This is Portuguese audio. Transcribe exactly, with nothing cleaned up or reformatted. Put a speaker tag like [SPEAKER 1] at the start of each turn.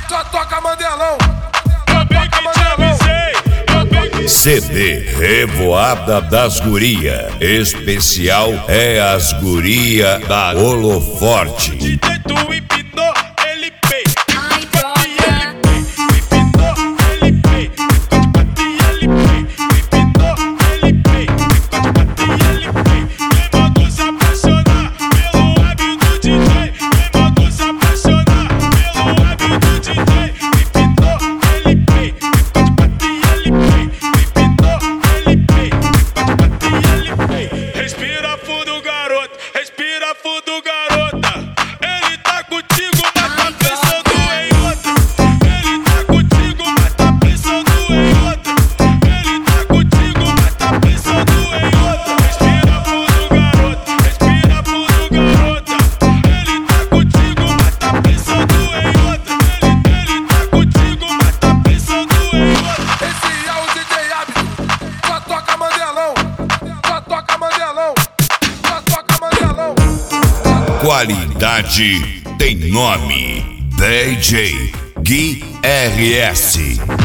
[SPEAKER 1] só toca Mandelão.
[SPEAKER 2] Eu bem que te avisei, eu bem que...
[SPEAKER 3] C D Revoada das Guria. Especial é as guria da Holoforte.
[SPEAKER 2] De dentro empinou, ele pei.
[SPEAKER 4] Ai, droga.
[SPEAKER 2] Empinou, ele pei. Bate ele pei. Empinou, ele pei. Bate ele pei. Quem mandou se apaixonar pelo web do D J? Quem mandou se apaixonar pelo web do D J? Empinou, ele pei. Bate ele pei. Empinou, ele pei. Bate ele pei. Respira fundo, garoto. Respira fundo, garota. Ele tá contigo, mas tá pensando em outra. Ele tá contigo, mas tá pensando em outra. Ele tá contigo, mas tá pensando em outra. Respira fundo, garota. Respira fundo, garota. Ele tá contigo, mas tá pensando em outra. Ele, ele tá contigo, mas tá pensando em outra.
[SPEAKER 1] Esse é o D J Abdo, só toca Mandelão. Só toca Mandelão. Só toca Mandelão.
[SPEAKER 3] Qualidade tem nome. D J Gui R S.